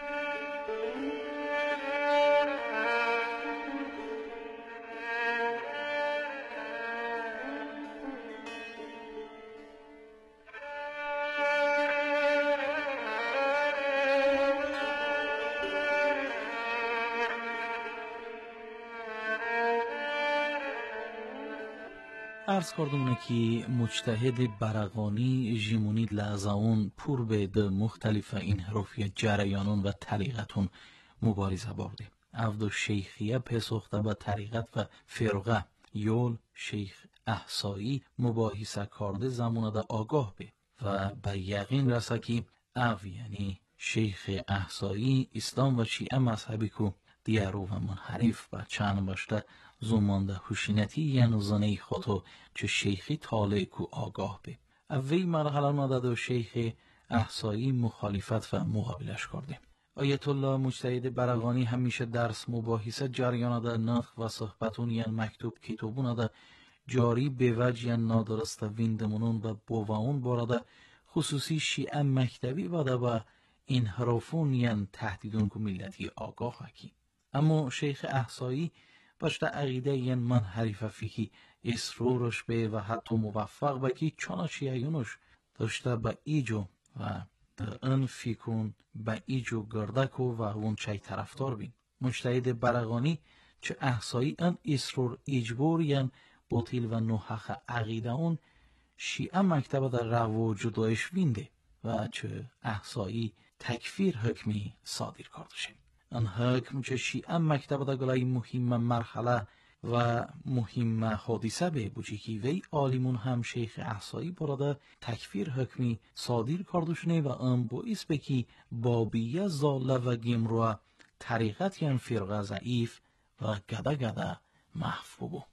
عرض کردم که مجتهد برقانی جیمونید لعظاون پور به ده مختلف انحرافی جریانون و طریقتون مبارزه برده. افدو شیخیه پسخته به طریقت و فرقه یول شیخ احصایی مباحثه کرده زمانه ده آگاه به و به یقین رسه که او یعنی شیخ احصایی اسلام و شیعه مذهبی که دیارو و منحرف و چند باشته زمانده حشینتی یعنی زنه خودو چه شیخی طالع کو آگاه به اوی مرحله مدد و شیخ احصایی مخالفت و مقابلش کرده. آیت الله مجتهد برقانی همیشه درس مباحثه جریان ده نخ و صحبتون یعنی مکتوب کتابون ده جاری به وجه یعنی نادرست ویندمونون و بوواون بارده خصوصی شیعه مکتبی بده و انحرافون یعنی تهدیدون که ملتی آگاه هکی. اما شیخ احصایی باشته عقیده یعنی منحرف فیکی اصرارش به و حتی موفق به که چانا شیعیونش داشته به ایجو و در ان فیکون به ایجو گردکو و اون چای طرفدار بین. مجتهد برقانی چه احصایی ان اصرار اجبار یعنی باطل و نحق عقیده اون شیعه مکتب در رواج دایش وینده و چه احصایی تکفیر حکمی صادر کرده. ان حکم چه شیعه مکتب در گلای مهم مرحله و مهم حادثه به بوچی که وی عالمون هم شیخ احصایی براده تکفیر حکمی صادر کردشنه و ام باعث بکی بابیه زاله و گمروه طریقت یعنی فرقه ضعیف و گده محو بو.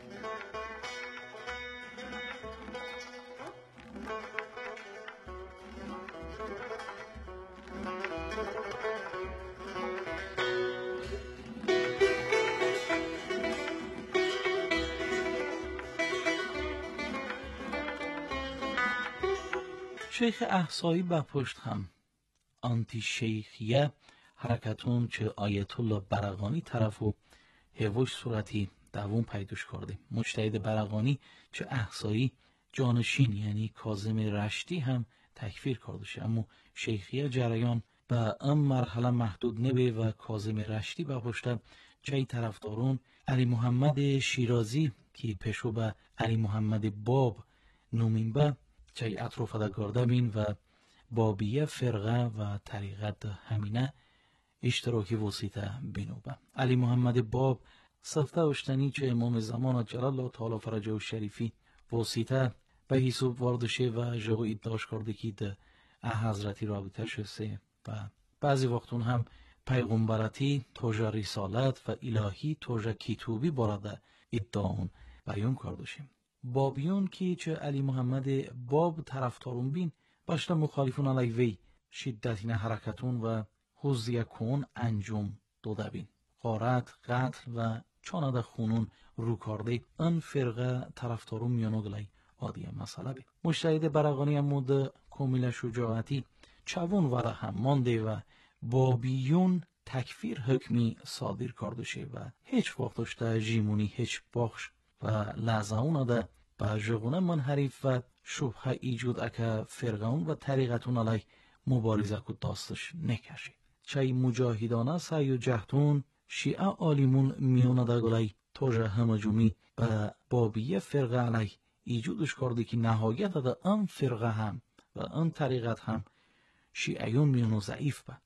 شیخ احصایی به پشت هم آنتی شیخیه حرکتون چه آیت الله برقانی طرف و هوش صورتی دوون پیداش کرده. مجتهد برقانی چه احصایی جانشین یعنی کاظم رشتی هم تکفیر کرده. اما شیخیه جریان به ام مرحله محدود نبه و کاظم رشتی به پشت چه طرفدارون علی محمد شیرازی که پیشو به علی محمد باب نومین به چه اطراف دا گرده بین و بابیه فرقه و طریقت همینه اشتراکی وسیطه بینوبه. علی محمد باب صفته اشتنی چه امام زمان جلال الله تعالی فرجه و شریفی وسیطه به حساب واردشه و جغو ادعاش کرده که ده حضرتی رابطه شسته و بعضی وقتون هم پیغمبرتی توجه رسالت و الهی توجه کتوبی بارده ادعاون بیان کردشیم. بابیون که چه علی محمد باب طرفدارون بین باشته مخالفون علی وی شدتین حرکتون و حوزیه کن انجام داده بین. غارت، قتل و چانده خونون رو کرده ان فرقه طرفدارون میانو گلی عادیه مسئله بین. مجتهد برقانی مود کامل شجاعتی چوون وره هم مانده و بابیون تکفیر حکمی صادر کرده شه و هیچ وقتش ده جیمونی هیچ بخش و لحظه ده با جغونه منحریف و شبه ایجود اکا فرقون و طریقتون علی مبارزه کد داستش نکشه. چای مجاهدانه سعی و جهتون شیعه عالمون میونه دا گلای توجه همجومی و بابیه فرقه علی ایجودش کرده که نهایت دا ان فرقه هم و ان طریقت هم شیعیون میونو ضعیف با.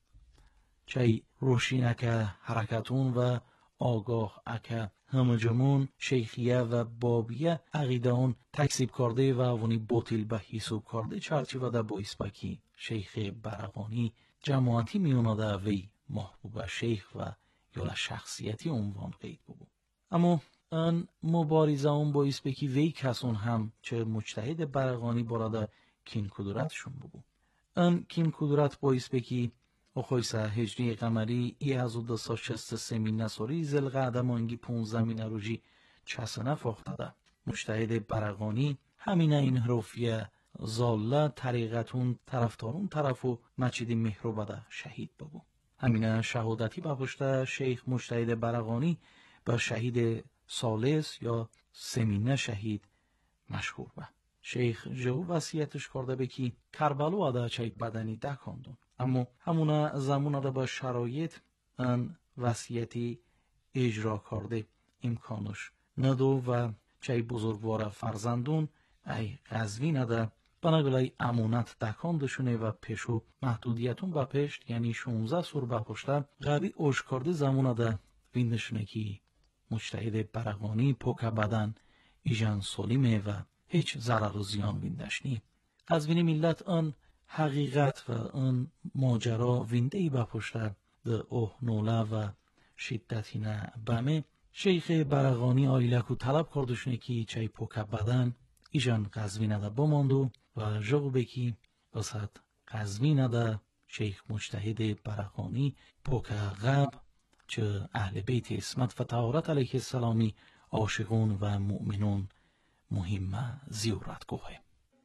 چای روشین اکا حرکتون و آگاه اکا همجمون شیخیه و بابیه عقیده اون تکسیب کرده و اونی باطل به حساب کرده چرچی و ده باعث بکی شیخ برقانی جماعتی میوناده وی محبوب شیخ و یا شخصیتی عنوان قید ببو. اما ان مبارزه اون باعث بکی وی کسون هم چه مجتهد برقانی باراده کین کدورتشون ببو. ان کین کدورت باعث بکی اخویسه هجری قمری 1263 نصاری زلقعده مانگی 15 روژی چسنه فاختده. مجتهد برقانی همینه این حروفیه زاله طریقتون طرفدارون طرف و مسجد مهرو بده شهید ببو. همینه شهادتی بپشته شیخ مجتهد برقانی به شهید سالس یا سمینه شهید مشهور به. شیخ جو وصیتش کرده به که کربلو ادا چای بدنی دکاندون، اما همونه زمونه ده با شرایط ان وصیتی اجرا کرده امکانش ندو و چای بزرگوار فرزندون ای قزوین ادا بناگلای امونت دکاندشونه و پیشو محدودیتون با پشت یعنی 16 سور با پشته غوی اوش کرده زمونه ده ویندشونه که مجتهد برقانی پوک بدن ایجان سلیمه و هیچ ضرر و زیان ویندش نی. قزوین ملت آن حقیقت و آن ماجرا ویندهی بپشته ده اوه نوله و شدتی نه بمه شیخ برقانی آیلکو طلب کردشونه که چای پوک بدن ایجان قزوین ده بماندو و جغو بکی وسط قزوین ده شیخ مجتهد برقانی پوک غب چه اهل بیت اسمت و طهارت علیه السلامی عاشقون و مؤمنون مهم زیارت گوه.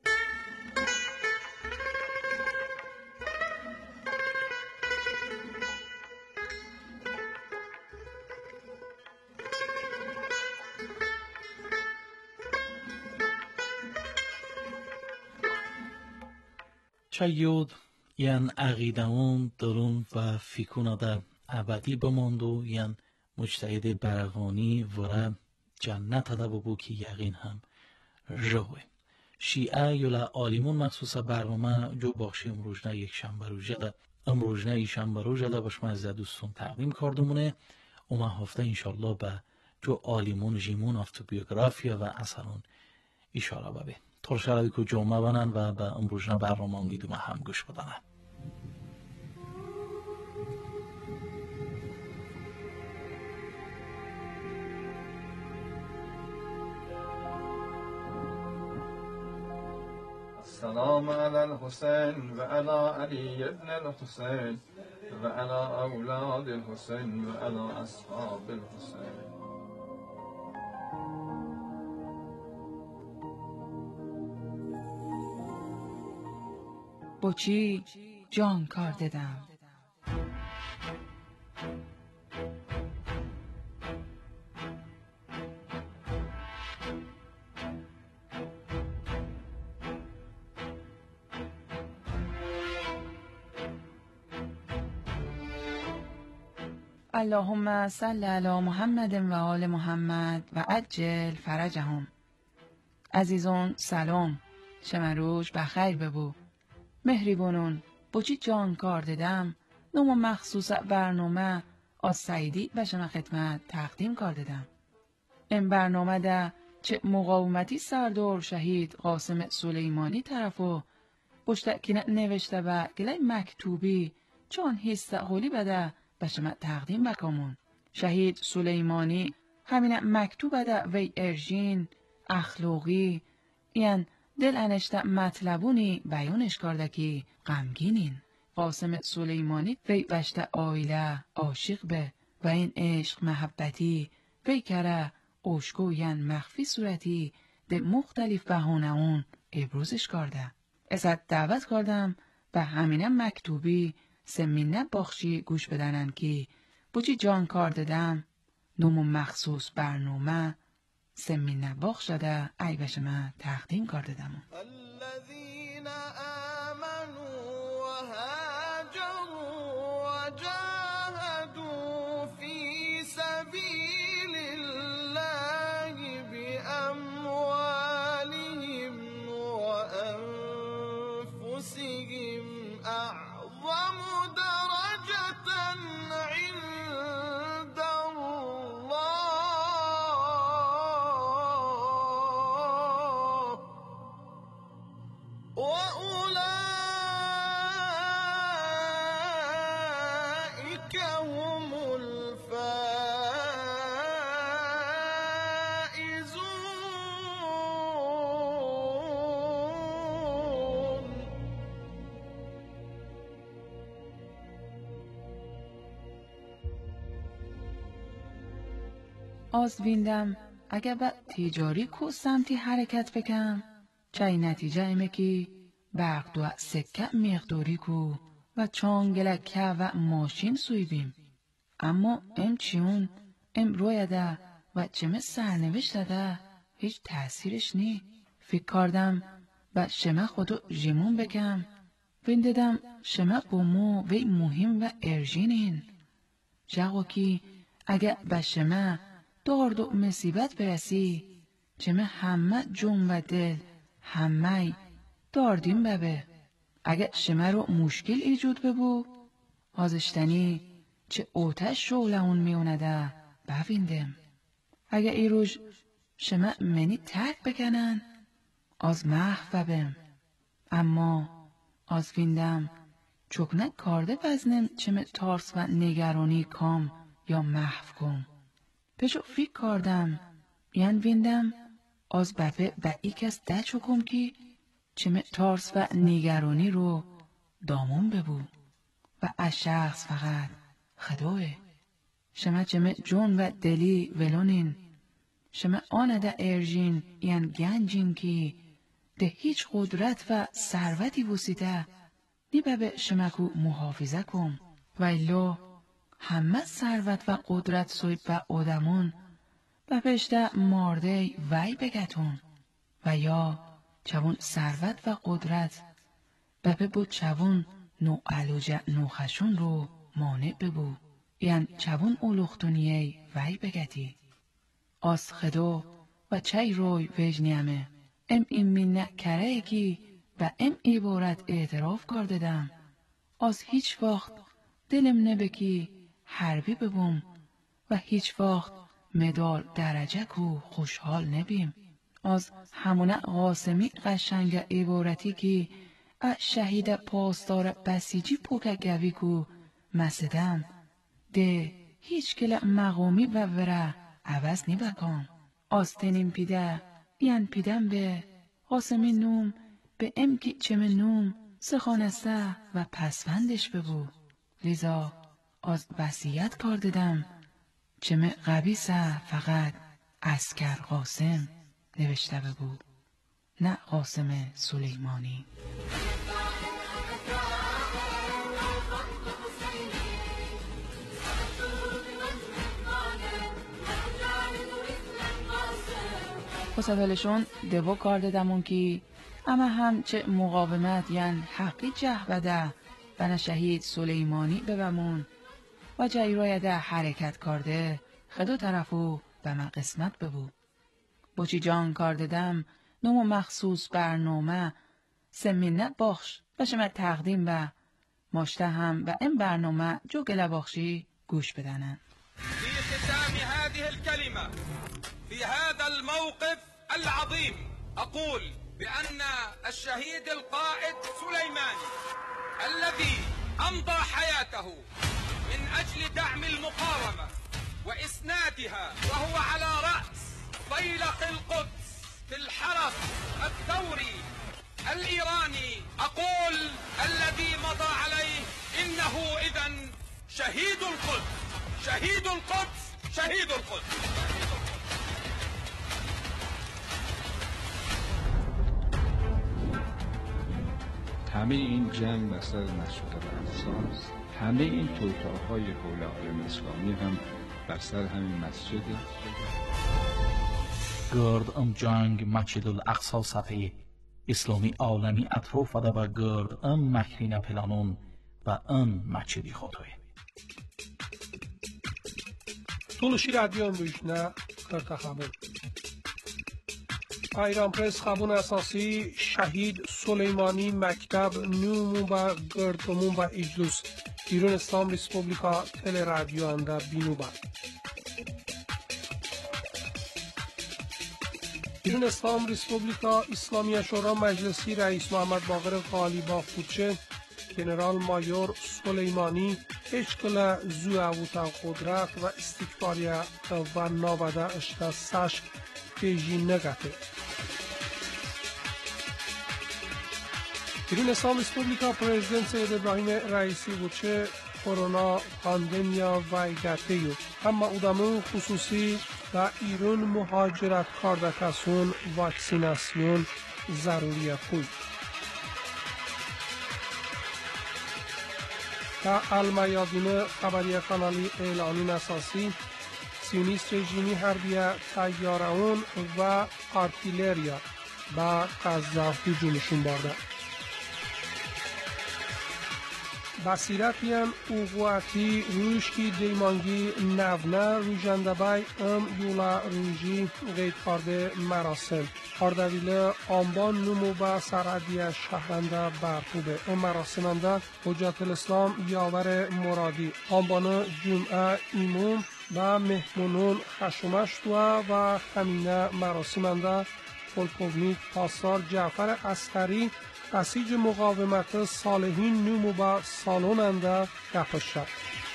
چیود یعن عقیدهون درون و فکونه ده ابدی بماندو یعن مجتهد برقانی وره جنت ده ببو که یقین هم جوه. شیعه یولا آلیمون مخصوص برنامه جو باخشی امروجنه یک شنبه روژه ده امروجنه ای شنبه روژه ده باشما از دوستون تقدیم کردمونه اومه هفته انشالله به جو آلیمون جیمون افتوبیوگرافیا و اثرون اشاره ببه ترشاروی که جمعه بنن و به امروجنه برنامه امیدوم هم گوش بدنن. السلام على الحسين وعلى علي بن الحسين وعلى أولاد الحسين وعلى أصحاب الحسين. با چی جان کار دادم؟ اللهم صل علی محمد و آل محمد و عجل فرجهم. عزیزان سلام، شما روز بخیر ببو. مهربانون بچی جان کار دادم نوم مخصوص برنامه از سعیدی به شما خدمت تقدیم کار دادم. این برنامه ده چه مقاومتی سردار شهید قاسم سلیمانی طرفو بشتکنه نوشته و گلی مکتوبی چون هستقولی بده به شما تقدیم بکامون. شهید سلیمانی همین مکتوب ده وی ارژین اخلاقی یعن دل انشته مطلبونی بیانش کرده که غمگینین. قاسم سلیمانی وی بشته آیله عاشق به و این عشق محبتی وی کره اوشکو یعن مخفی صورتی ده مختلف بهانه اون ابروزش کرده. ازت دعوت کردم به همینه مکتوبی سمینه باخشی گوش بدنن که بچی جان کار دادم نوم مخصوص برنامه سمینه باخش شده ای به شما تقدیم کار دادم. الذين آمنوا وهاجروا وجاهدوا في سبيل الله بأموالهم وأنفسهم أعظم درجة عند الله وأولئك هم الفائزون. از ویندم اگه با تجاری کو سمتی حرکت بکم چای نتیجه ایمه که بقد و سکه مقداری کو و چانگلکه و ماشین سوی بیم. اما ام چیون ام روی ده و چمه سرنوشت ده هیچ تأثیرش نی. فکر کردم و شما خودو جمون بکم بنددم شما بومو وی مهم و ارژینین. جاگو که اگه به شما دارد و مصیبت برسی چمه همه جون و دل همه داردیم ببه. اگه شما رو مشکل ایجود ببو آزشتنی چه اوتش شولمون میونده بویندم. اگه ایروش شما منی ترک بکنن از محو ببم. اما از ویندم چکنه کارده بزنم چمه تارس و نگرانی کام یا محو کن. پشو فکر کردم یعنی ویندم از بپه به ای کس ده چکم که چمه تارس و نگرانی رو دامون ببو و از شخص فقط خدوه. شما چمه جون و دلی ولونین. شما آنده ارژین یعنی گنجین که ده هیچ قدرت و ثروتی وسیده نیبه به شما کو محافظه کن. و ایلو همه ثروت و قدرت سوی به آدمون و پشته مارده وی بگتون و یا چون ثروت و قدرت بپه بود چون نو علوجه نوخشون رو مانع ببو یعنی چون اولوختونیه وی بگتی. از خدو و چای روی وجنیمه ام این منه کره کی و ام عبارت اعتراف کردم. از هیچ وقت دلم نبکی حربی ببوم و هیچ وقت مدال درجه کو خوشحال نبیم. از همونه قاسمی قشنگ عبارتی که شهید پاسدار بسیجی پوکه گوی کو مسدم ده هیچ کل مقامی و وره عوض نبکن. از تنیم پیده بیان پیدم به قاسمی نوم به امکی چمه نوم سخانسته و پسوندش ببو. لیزا از وصیت کار دادم چمه قبیسه فقط عسکر قاسم نوشته ببو نه قاسم سلیمانی. خسابلشون دبو کار دادمون که اما هم چه مقاومت یعنی حقی جهبده بنا شهید سلیمانی ببمون و جایی ده حرکت کرده خدو طرفو به من قسمت ببو. بچی جان کار دادم نوم مخصوص برنامه سمینه بخش و شما تقدیم به ماشته هم به این برنامه جو گله بخشی گوش بدنن. في ختام هذه الكلمة في هذا الموقف العظيم أقول بأن الشهيد القائد سليماني الذي أمضى حياته من أجل دعم المقاومة وإسنادها وهو على رأس فيلق القدس في الحرس الثوري الإيراني أقول الذي مضى عليه إنه إذن شهيد القدس شهيد القدس شهيد القدس. همه این جنگ مثل نشده برساز، همه این توطئه‌های حول عالم اسلامی هم بر سر همین مسجده. گرد ام جنگ مسجد الاقصا صفحه اسلامی عالمی اطراف و گرد ام مکرین پلانون و ام مسجدی خطوه. Tulushi radyon buyuşuna kırta xabun. ایران پرس خبون اساسی شهید سلیمانی مکتب نومو با گردمون و اجلوس ایران اسلام ریسپوبلیکا تل رادیو انده بینو با ایران اسلام ریسپوبلیکا اسلامی شورا مجلسی رئیس محمد باقر قالیباف بودچه جنرال مایور سلیمانی اشکل زو اوتا قدرت و استکباریه و نابده اشتا سشک پیجی نگته. ایران اسلام ریسپوبلیکا پرزیدنت سید ابراهیم رئیسی بودچه korona pandemiya vaygatı. Ama udamın hususi da İran muhacirat kardakasun vaksinasyon zaruriye kuy. تا الميادين خبرية قنالي اعلانين اساسي سیونیست رژیمی حربیه طیاره‌ون و آرتیلریا با غزه هجومشون برده. بصیرتیان اوقواتی روشکی دیمانگی نونه روژنده بای یولا روژی غید کرده مراسم اردویل آنبان نمو با سرعدی شهرنده برپوبه مراسمنده حجت الاسلام یاور مرادی آنبان جمعه ایمون و مهمونون خشمشتوه و همینه مراسمنده پولکوونیک پاسدار جعفر عسکری بسیج مقاومت صالحین نمو با سالوننده گپش شد.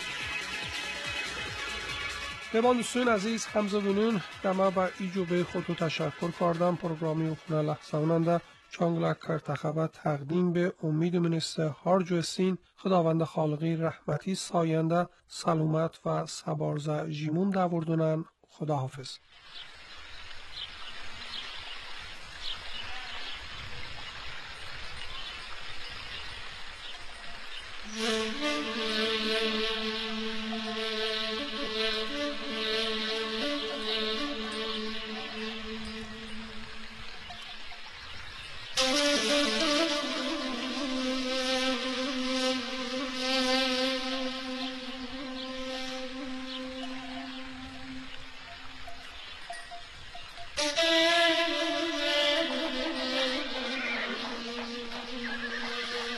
دیوان دوستان عزیز همزه بینون دما با ایجوبه خودتو تشکر کردم پروگرامی اخونه لحظه اوننده چانگلک کرتخبه تقدیم به امید منسته هارجو استین خداوند خالقی رحمتی ساینده سلامت و سبارزه جیمون دوردونن. خداحافظ. Thank you.